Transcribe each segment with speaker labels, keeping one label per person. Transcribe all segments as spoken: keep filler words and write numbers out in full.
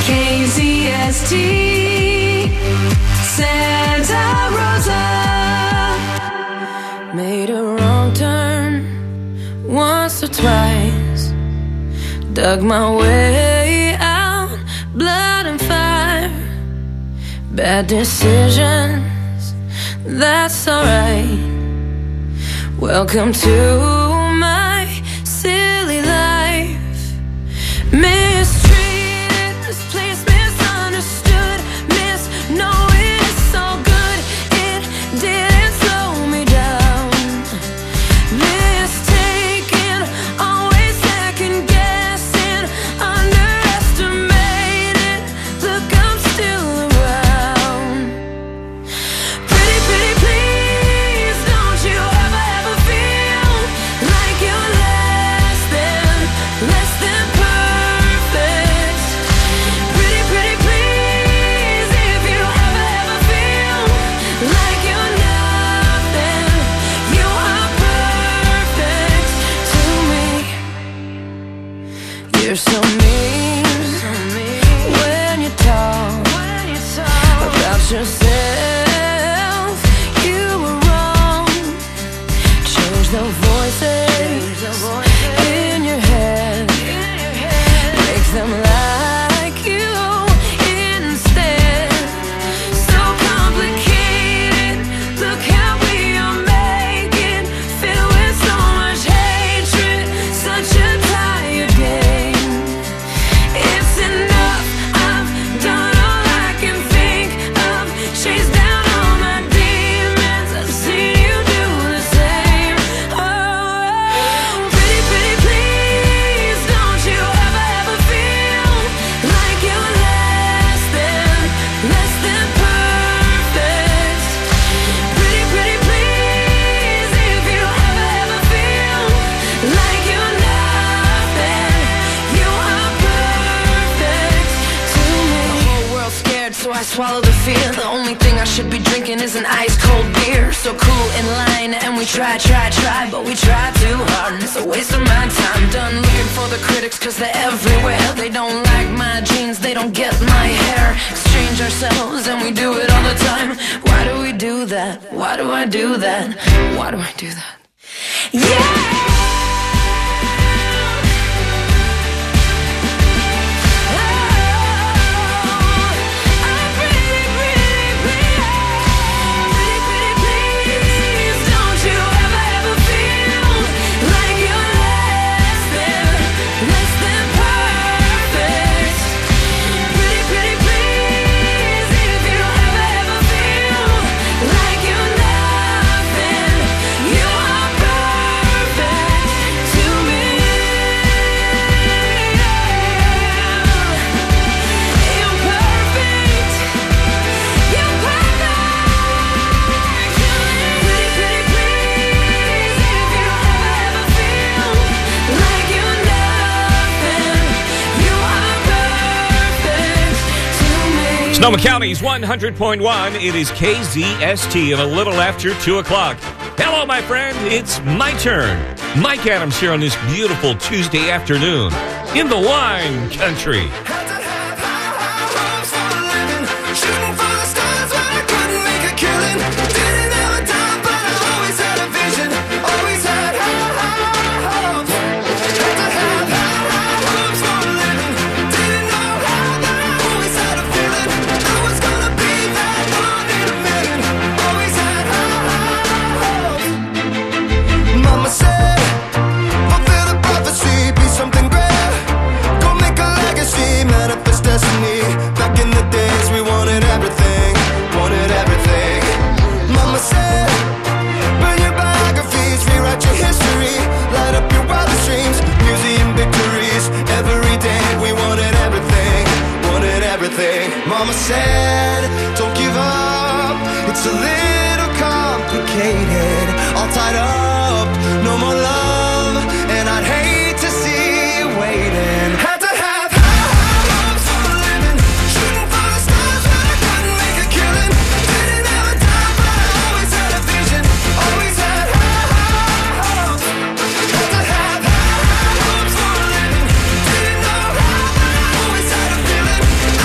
Speaker 1: K Z S T, Santa Rosa. Made a wrong turn once or twice, dug my way out, blood and fire. Bad decisions, that's alright. Welcome to my silly life. Mistreated, misplaced, misunderstood, misknowing it's so good it didn't slow me down. Mistaken, always second guessing, underestimated. Look, I'm still around. Pretty, pretty, please, don't you ever, ever feel like you're less than, less than perfect. Pretty, pretty, please, if you ever, ever feel like you're nothing, you are perfect to me. You're so mean when you talk about yourself. You were wrong. Change the voices in your head. Make them like you instead. So complicated. Look how we are making, filled with so much hatred. Such a tired game. It's enough. I've done all I can think of. Chase down all my demons. I've seen you do the same. Oh, pretty, pretty, please, don't you ever, ever feel like you're less than, less than perfect. Pretty, pretty, please, if you ever, ever feel like you're nothing, you are perfect to me. The whole world's scared, so I swallow the fear. The only thing I should be drinking is an ice cold beer. So cool in line, and we try, try, try, but we try too hard, and it's a waste of my time. Done looking for the critics, cause they're everywhere. They don't like my jeans, they don't get my hair. Exchange ourselves, and we do it all the time. Why do we do that? Why do I do that? Why do I do that? Yeah!
Speaker 2: Sonoma County's one hundred point one. It is K Z S T and a little after two o'clock. Hello, my friend. It's my turn. Mike Adams here on this beautiful Tuesday afternoon in the wine country.
Speaker 3: Mama said, don't give up. It's a little complicated. All tied up, no more love. And I'd hate to see you waiting. Had to have high, high hopes for a living. Shooting for the stars when I couldn't make a killing. Didn't have a time, but I always had a vision. Always had high, high hopes. Had to have high, high hopes for a living. Didn't know how, but I always had a feeling.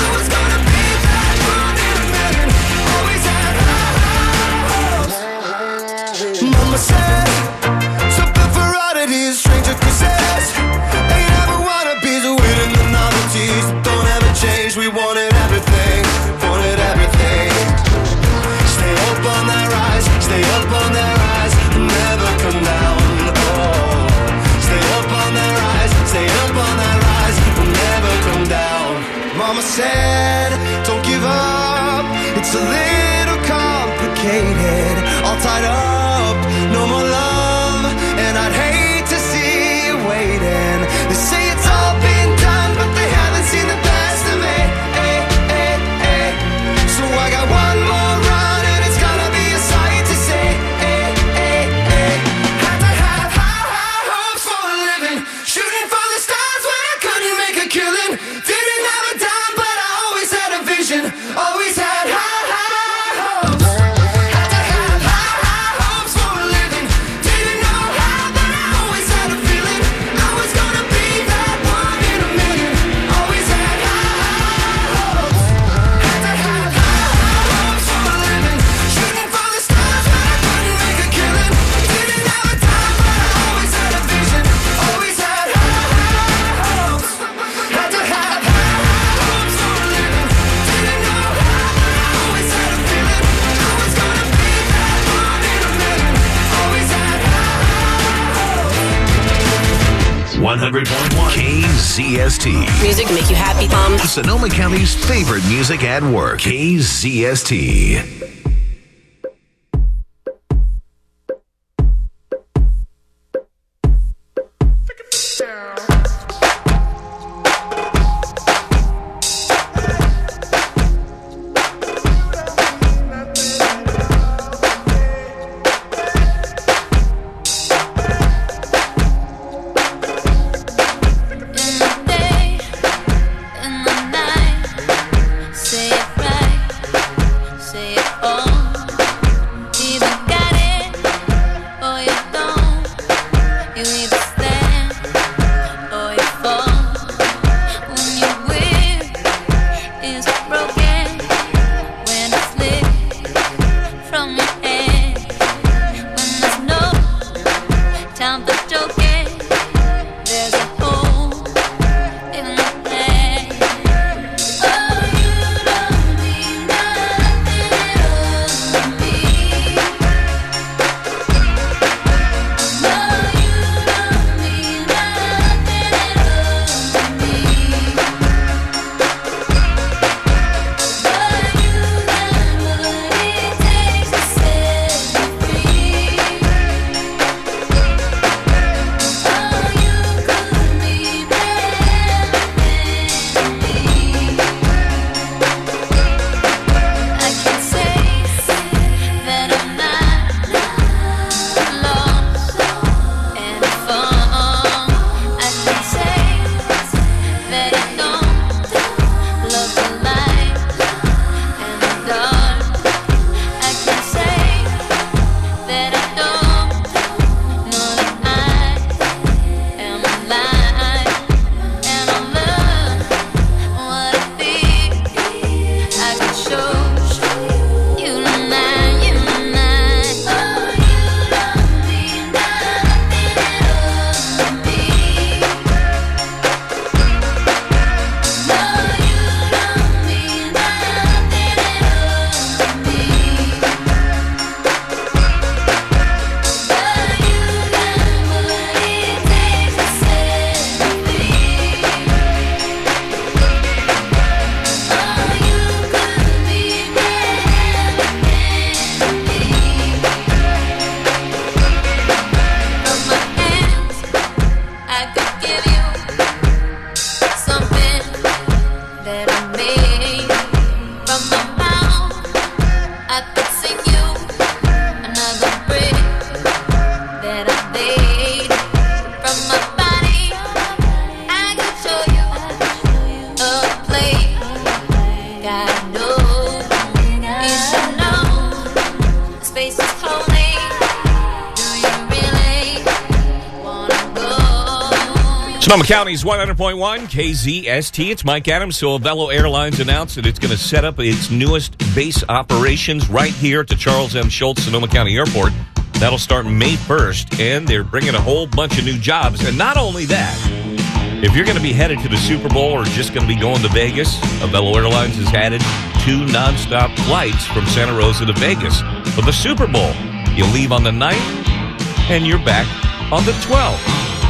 Speaker 3: change, we wanted everything, wanted everything. Stay up on that rise, stay up on that rise, never come down, oh. Stay up on that rise, stay up on that rise, we'll never come down. Mama said, don't give up, it's a little complicated. All tied up, no more love, and I'd hate to see you waiting. They say it's all been done, but they haven't seen the best of me, eh, eh, eh. So I got one more run, and it's gonna be a sight to see, eh, eh, eh. Had to have high, high hopes for a living, shooting for the stars when I couldn't make a killing. Didn't have a dime, but I always had a vision, always had high, high hopes. Had to have high, high hopes for a living. Didn't know how, but I always had a feeling I was gonna be that one in a million. Always had high, high hopes. Had to have high, high hopes for a living, shooting for the stars when I couldn't make a killing. Didn't have a dime, but I always had a vision, always had high, high hopes. Had to have high, high hopes for a living. Didn't know how, but I always had a feeling I was gonna be that one in a million. Always had high hopes.
Speaker 4: one hundred point one K Z S T.
Speaker 5: Music to make you happy, um.
Speaker 4: Sonoma County's favorite music at work. K Z S T.
Speaker 6: In the day, in the night, say it right, say it all. Either got it or you don't. You either stand or you fall. When your will is broken, when it's lit from your head, when there's no time for joking, there's a hole in the plan. Oh, you don't mean nothing at all to me. No, you don't mean nothing at all to me. But you got what it takes to set me free. Oh, you could be better than me. I can say that I'm not lost and found. I can say that I don't love the light and the dark. I can say that I don't know that I am alive, and I love what I feel. I can show you tonight, you tonight. Oh, you don't mean nothing at all to me. No, you don't mean nothing at all to me. But you got what it takes to set me free. Oh, you could be better than me. From my hands, I could give you something that I made. From my mouth, I could sing you another brick that I laid. From my body, I could show you a place. God knows, you should know, space is holy. Do you really wanna go?
Speaker 2: Sonoma County's one hundred point one K Z S T. It's Mike Adams. So Velo Airlines announced that it's going to set up its newest base operations right here at the Charles M. Schultz Sonoma County Airport. That'll start May first, and they're bringing a whole bunch of new jobs. And not only that, If you're going to be headed to the Super Bowl or just going to be going to Vegas, Avelo Airlines has added two nonstop flights from Santa Rosa to Vegas for the Super Bowl. You leave on the ninth, and you're back on the twelfth.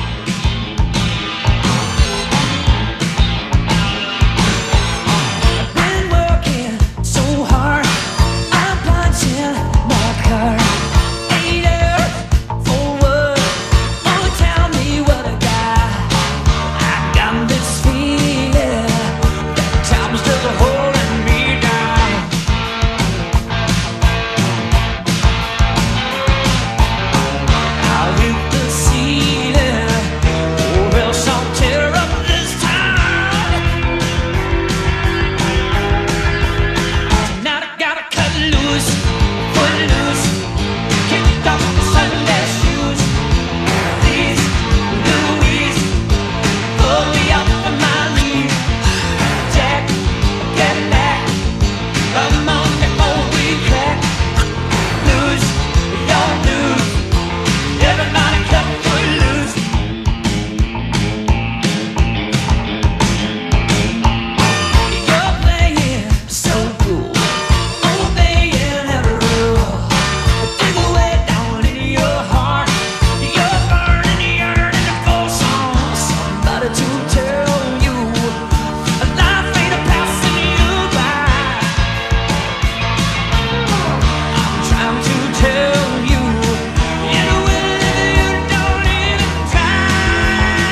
Speaker 1: Been working so hard, I'm punching my card. Eight hours for what? Oh, tell me what I got. I got this feeling that time's just holding me down. I'll hit the ceiling, or else I'll tear up this town. Tonight I gotta cut loose, put loose, kick off the Sunday shoes. Please, Louise, pull me up on my knees. Jack, get back, come on before we crack. Lose, your lose, everybody cut for loose. You're playing so cool, obeying every rule. Dig away down in your heart, you're burning, yearning for some somebody to tell you life ain't a passing you by. I'm trying to tell you, in a way you don't even try.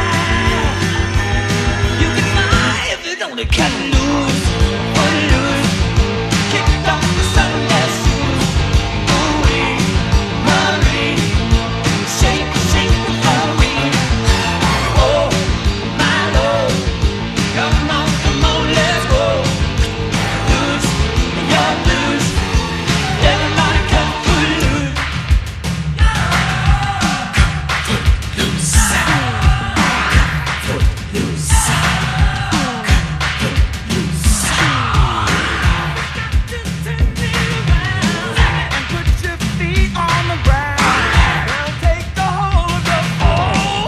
Speaker 1: You can fly if you don't cut loose, or loose, kick off the Sunday shoes. Ooh-wee, Marie, shake, shake for me. Oh, my Lord, come on, come on, let's go. Loose, you're loose, everybody cut for loose. Put your feet on the ground. Girl, take the whole of the floor.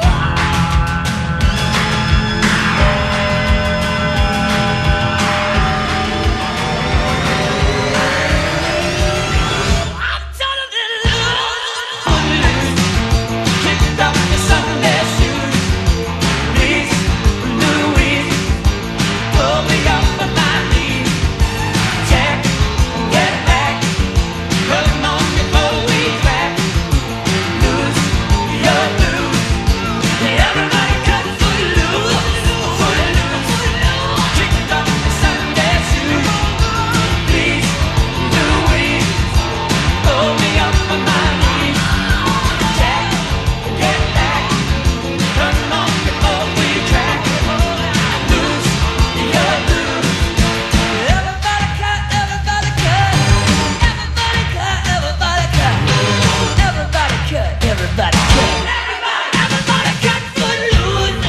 Speaker 1: I'm telling you, loose, kick off the Sunday shoes. Please, Louise, pull me up on my knees. Jack, get back, come on before we crack. Lose, you're loose, everybody cut for loose, for loose. Kick off the Sunday shoes. Please, Louise, pull me up on my knees. Jack, get back, come on before we crack. Loose, you're loose. Everybody cut, everybody cut. Everybody cut, everybody cut. Everybody cut, everybody cut. Everybody cut for loose.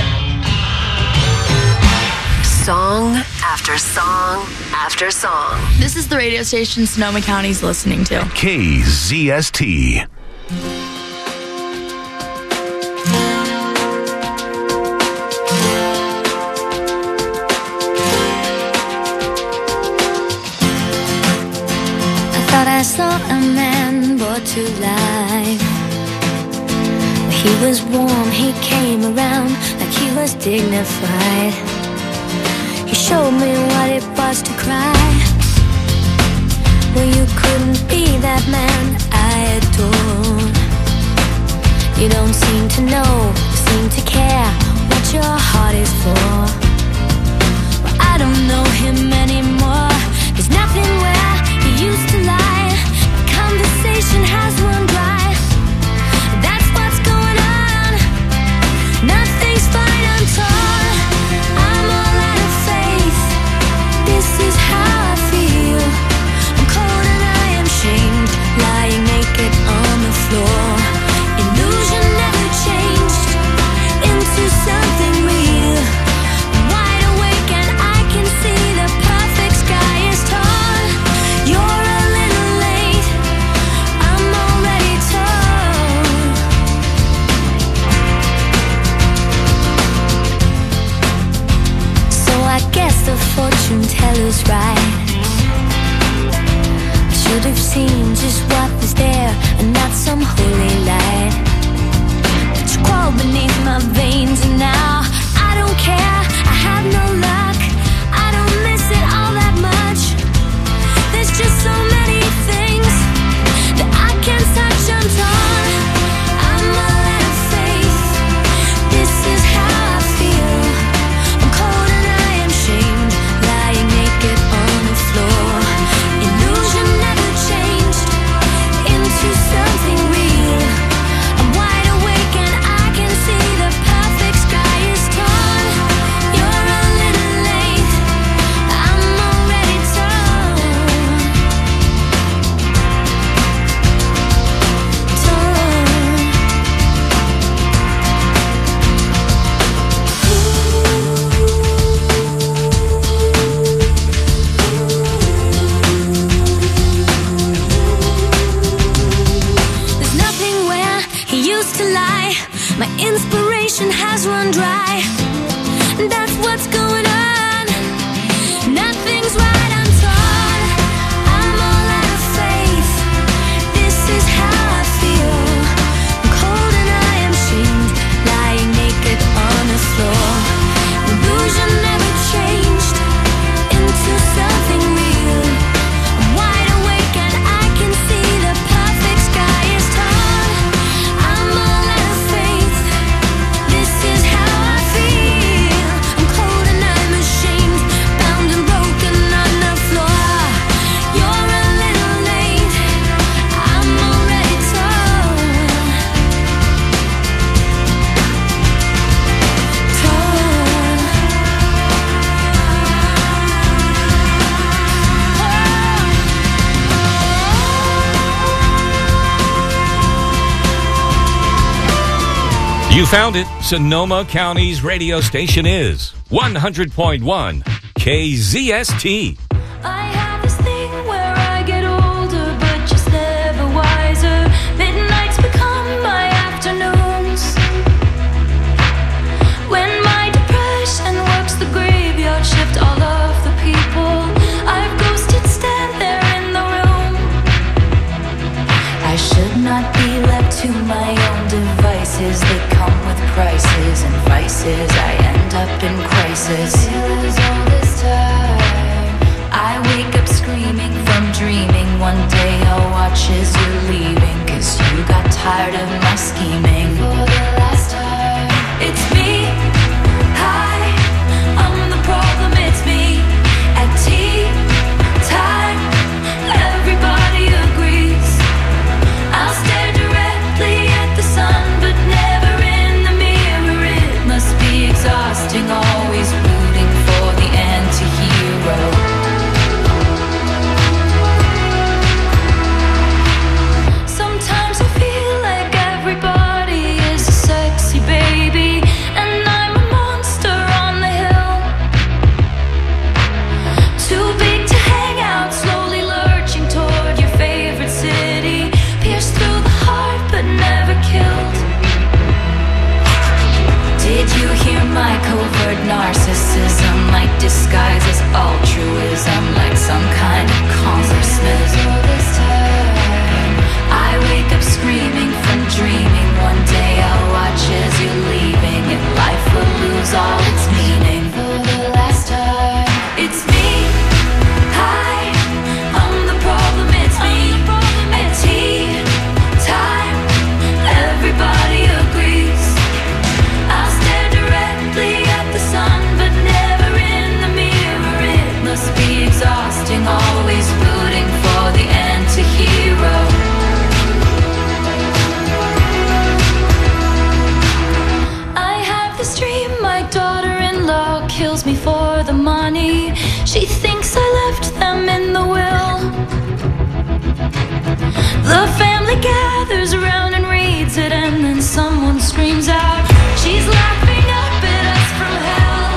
Speaker 5: Song after song after song.
Speaker 7: This is the radio station Sonoma County's listening to.
Speaker 4: K Z S T.
Speaker 6: I thought I saw a man brought to life. He was warm, he came around like he was dignified. He showed me what it was to cry. Well, you couldn't be that man I adored. You don't seem to know, seem to care what your heart is for. Well, I don't know him anymore. There's nothing where he used to lie. Conversation has run dry. That's what's going on. Nothing's fine, I'm torn. I'm all out of faith. This is how I feel. I'm cold and I am shamed, lying naked on the floor. Illusion never changed into something real. I'm wide awake and I can see
Speaker 2: You found it. Sonoma County's radio station is one hundred point one K Z S T.
Speaker 6: I have this thing where I get older, but just never wiser. Midnights become my afternoons. When my depression works the graveyard shift, all of the people I've ghosted stand there in the room. I should not be left to my own devices. They come with prices and vices. I end up in crisis. All this time I wake up screaming from dreaming. One day I'll watch as you're leaving, 'cause you got tired of my scheming. For the last time, it's me. Hi, I'm the problem, it's me. At tea time, everybody agrees. I'll stare directly at the sun, but never in the mirror. It must be exhausting, always rooting for the anti-hero. Sometimes I feel like everybody is a sexy baby, and I'm a monster on the hill. Too big to hang out, slowly lurching toward your favorite city. Pierced through the heart, but never killed. Did you hear my covert narcissism? Like disguise as altruism, like some kind of congressman. All this time I wake up screaming from dreaming. One day I'll watch as you're leaving, and life will lose all its meaning. For the last time, it's me. Hi, I'm the problem, it's me. At tea time, everybody agrees. I'll stare directly at the sun, but never in the mirror. It must be exhausting, always rooting for the anti-hero. I have this dream, my daughter-in-law kills me for the money. She thinks I left them in the will. The family gathers around and reads it, and then someone screams out, she's laughing up at us from hell.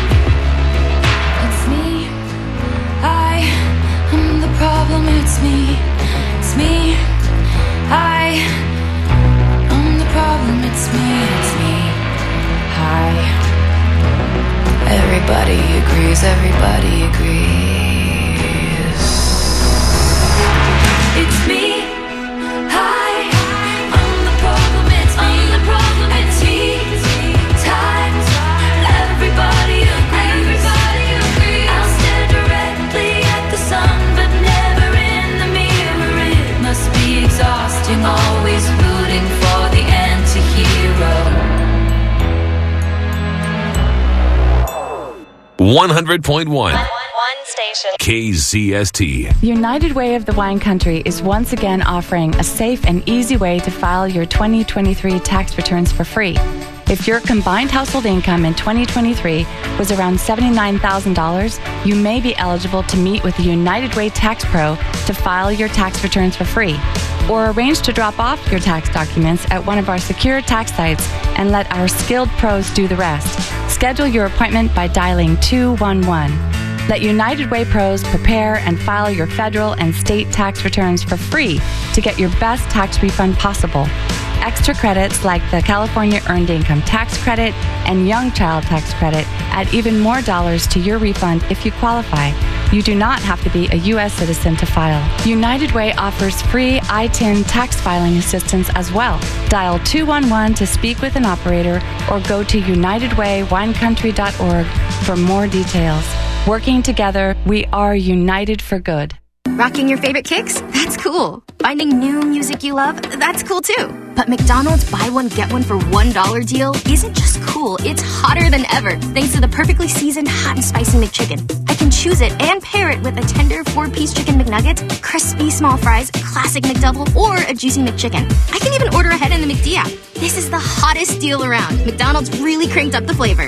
Speaker 6: It's me. I am the problem, it's me. It's me. I am the problem, it's me. It's me. Hi. Everybody agrees, everybody agrees. It's me. Hi, I'm the problem, it's me. I'm the problem, it's me. Time, everybody agrees. Everybody agrees. I'll stare directly at the sun, but never in the mirror. It must be exhausting, always rooting for the anti-hero.
Speaker 4: one hundred point one
Speaker 5: One station.
Speaker 4: K Z S T.
Speaker 8: United Way of the Wine Country is once again offering a safe and easy way to file your twenty twenty-three tax returns for free. If your combined household income in twenty twenty-three was around seventy-nine thousand dollars, you may be eligible to meet with the United Way Tax Pro to file your tax returns for free, or arrange to drop off your tax documents at one of our secure tax sites and let our skilled pros do the rest. Schedule your appointment by dialing two one one. Let United Way pros prepare and file your federal and state tax returns for free to get your best tax refund possible. Extra credits like the California Earned Income Tax Credit and Young Child Tax Credit add even more dollars to your refund if you qualify. You do not have to be a U S citizen to file. United Way offers free I T I N tax filing assistance as well. Dial two one one to speak with an operator or go to united way wine country dot org for more details. Working together, we are united for good.
Speaker 9: Rocking your favorite kicks? That's cool. Finding new music you love? That's cool too. But McDonald's buy one, get one for one dollar deal isn't just cool, it's hotter than ever thanks to the perfectly seasoned hot and spicy McChicken. I can choose it and pair it with a tender four-piece chicken McNuggets, crispy small fries, classic McDouble, or a juicy McChicken. I can even order ahead in the McD app. This is the hottest deal around. McDonald's really cranked up the flavor.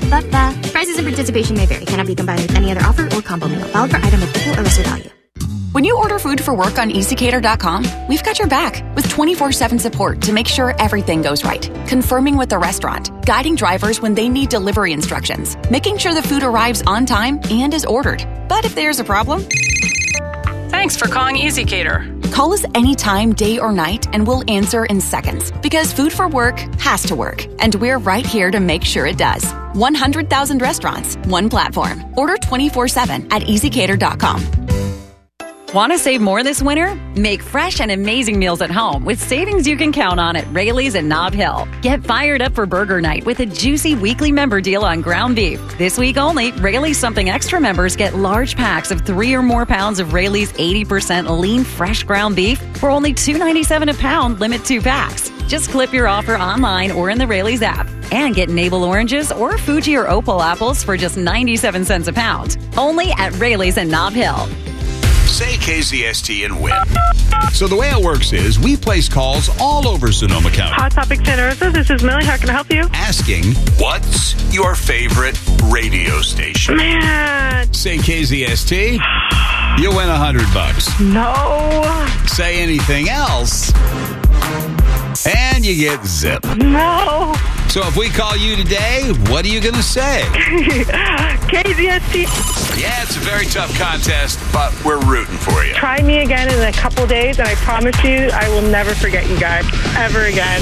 Speaker 9: Ba-da-ba-ba-ba. Prices and participation may vary. Cannot be combined with any other offer or combo meal. Valid for item with equal or lesser value.
Speaker 10: When you order food for work on easy cater dot com, we've got your back with twenty-four seven support to make sure everything goes right. Confirming with the restaurant, guiding drivers when they need delivery instructions, making sure the food arrives on time and is ordered. But if there's a problem...
Speaker 11: Thanks for calling EasyCater.
Speaker 10: Call us anytime, day or night, and we'll answer in seconds. Because food for work has to work. And we're right here to make sure it does. one hundred thousand restaurants, one platform. Order twenty-four seven at easy cater dot com.
Speaker 12: Want to save more this winter? Make fresh and amazing meals at home with savings you can count on at Rayleigh's and Nob Hill. Get fired up for burger night with a juicy weekly member deal on ground beef. This week only, Rayleigh's Something Extra members get large packs of three or more pounds of Rayleigh's eighty percent lean fresh ground beef for only two dollars and ninety-seven cents a pound, limit two packs. Just clip your offer online or in the Rayleigh's app. And get navel oranges or Fuji or Opal apples for just ninety-seven cents a pound. Only at Rayleigh's and Nob Hill.
Speaker 13: Say K Z S T and win. So the way it works is we place calls all over Sonoma County.
Speaker 14: Hot Topic Santa Rosa, this is Millie. How can I help you?
Speaker 13: Asking, what's your favorite radio station?
Speaker 14: Man.
Speaker 13: Say K Z S T, you win a hundred bucks.
Speaker 14: No.
Speaker 13: Say anything else, and you get zip.
Speaker 14: No.
Speaker 13: So if we call you today, what are you going to say?
Speaker 14: K Z S T.
Speaker 13: Yeah, it's a very tough contest, but we're rooting for you.
Speaker 14: Try me again in a couple days, and I promise you, I will never forget you guys, ever again.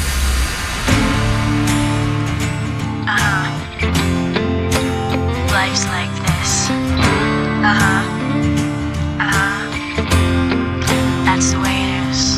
Speaker 15: Uh-huh. Life's like this. Uh-huh. Uh-huh. That's the way it is.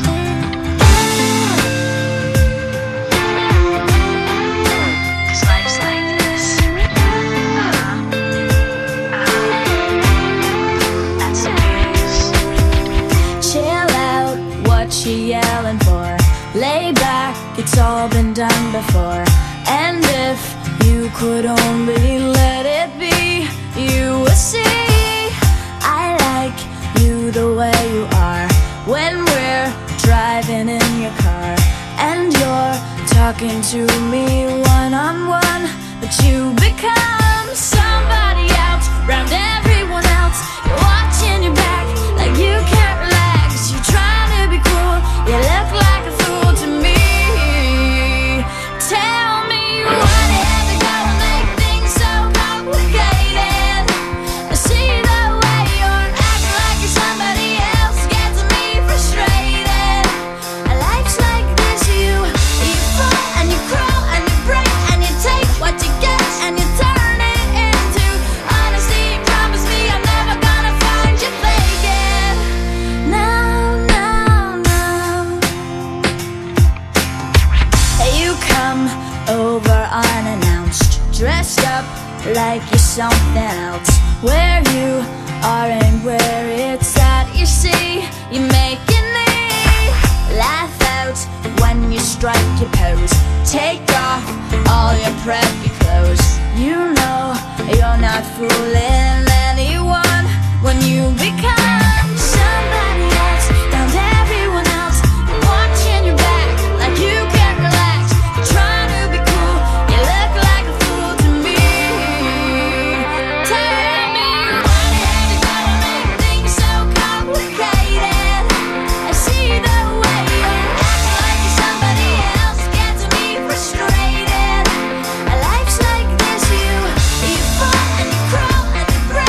Speaker 1: She yelling for, lay back, it's all been done before. And if you could only let it be, you would see I like you the way you are. When we're driving in your car and you're talking to me one-on-one, but you become somebody else round everyone else. You're watching your back like you can't relax. You're trying to be cool, you look like a fool to me. Tell me what had to go and make things so complicated. I see the way you're acting like you're somebody else gets me frustrated. Life's like this, you you fall and you crawl and you break and you take what you get and you turn it into honesty. Promise me I'm never gonna find you faking. No, no, no. You come over unannounced, dressed up like you're something else. Where you are and where it's at, you see, you're making me laugh out when you strike your pose. Take off all your preppy clothes. You know you're not fooling anyone when you become somebody else round everyone else. You're watching your back like you can't relax. You're trying to be cool, you look like a fool to me. Tell me what had to go and make things so complicated. I see the way you're acting like you're somebody else gets me frustrated. Life's like this, you you fall and you crawl and you break.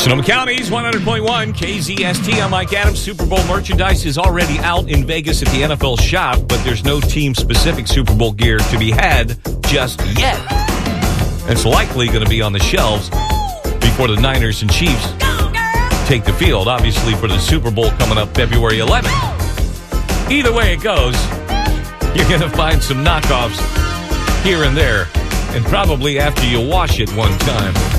Speaker 2: Sonoma County's one hundred point one K Z S T. I'm Mike Adams. Super Bowl merchandise is already out in Vegas at the N F L shop, but there's no team-specific Super Bowl gear to be had just yet. It's likely going to be on the shelves before the Niners and Chiefs take the field, obviously, for the Super Bowl coming up February eleventh. Either way it goes, you're going to find some knockoffs here and there, and probably after you wash it one time.